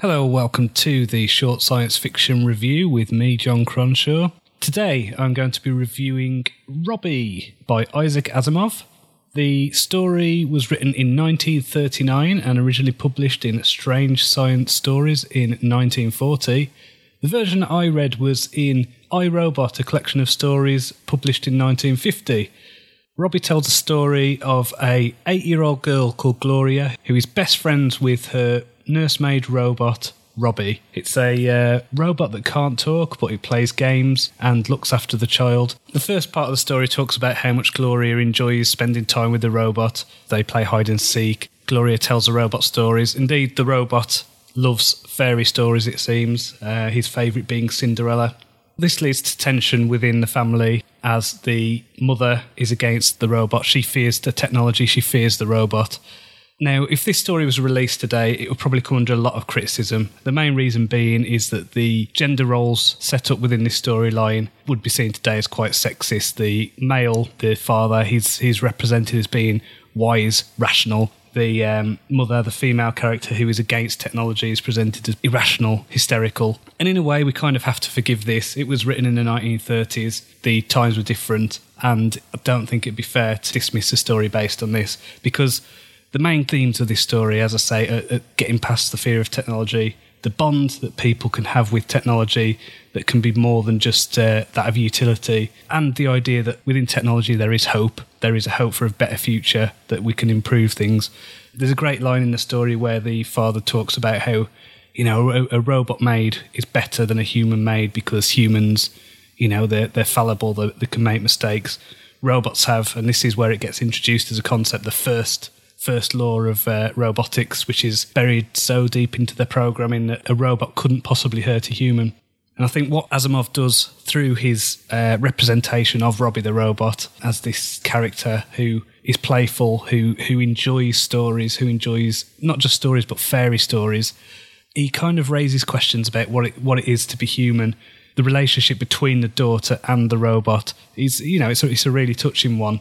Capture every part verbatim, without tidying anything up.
Hello, welcome to the Short Science Fiction Review with me, John Cronshaw. Today I'm going to be reviewing Robbie by Isaac Asimov. The story was written in nineteen thirty-nine and originally published in Strange Science Stories in nineteen forty. The version I read was in I, Robot, a collection of stories published in nineteen fifty. Robbie tells a story of a eight-year-old girl called Gloria who is best friends with her nursemaid robot, Robbie. It's a uh, robot that can't talk, but it plays games and looks after the child. The first part of the story talks about how much Gloria enjoys spending time with the robot. They play hide and seek. Gloria tells the robot stories. Indeed, the robot loves fairy stories, it seems, uh, his favourite being Cinderella. This leads to tension within the family as the mother is against the robot. She fears the technology, she fears the robot. Now, if this story was released today, it would probably come under a lot of criticism. The main reason being is that the gender roles set up within this storyline would be seen today as quite sexist. The male, the father, he's, he's represented as being wise, rational. The um, mother, the female character who is against technology, is presented as irrational, hysterical. And in a way, we kind of have to forgive this. It was written in the nineteen thirties. The times were different. And I don't think it'd be fair to dismiss a story based on this, because the main themes of this story, as I say, are, are getting past the fear of technology, the bond that people can have with technology that can be more than just uh, that of utility, and the idea that within technology there is hope. There is a hope for a better future, that we can improve things. There's a great line in the story where the father talks about how, you know, a, a robot maid is better than a human maid because humans, you know, they're, they're fallible, they, they can make mistakes. Robots have, and this is where it gets introduced as a concept, the first first law of uh, robotics, which is buried so deep into the programming that a robot couldn't possibly hurt a human. And I think what Asimov does through his uh, representation of Robbie the robot as this character who is playful, who who enjoys stories, who enjoys not just stories but fairy stories, he kind of raises questions about what it what it is to be human, the relationship between the daughter and the robot. Is you know, it's a, it's a really touching one,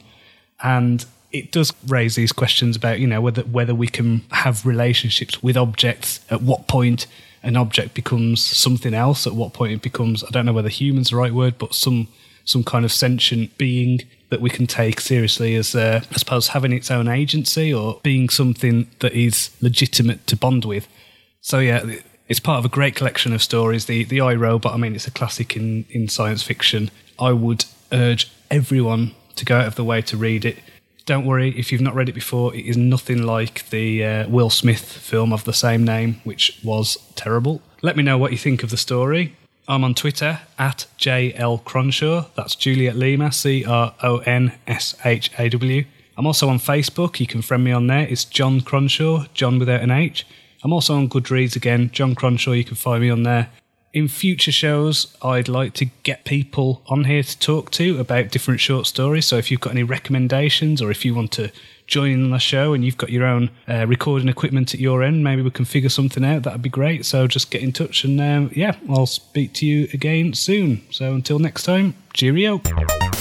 and it does raise these questions about, you know, whether whether we can have relationships with objects, at what point an object becomes something else, at what point it becomes, I don't know whether human's the right word, but some some kind of sentient being that we can take seriously as, uh, I suppose, having its own agency or being something that is legitimate to bond with. So, yeah, it's part of a great collection of stories. The the I, Robot, I mean, it's a classic in, in science fiction. I would urge everyone to go out of the way to read it. Don't worry, if you've not read it before, it is nothing like the uh, Will Smith film of the same name, which was terrible. Let me know what you think of the story. I'm on Twitter, at J L Cronshaw. That's Juliet Lima, C R O N S H A W. I'm also on Facebook. You can friend me on there. It's John Cronshaw, John without an H. I'm also on Goodreads again, John Cronshaw. You can find me on there. In future shows, I'd like to get people on here to talk to about different short stories. So if you've got any recommendations, or if you want to join in on the show and you've got your own uh, recording equipment at your end, maybe we can figure something out. That'd be great. So just get in touch, and um, yeah, I'll speak to you again soon. So until next time, cheerio.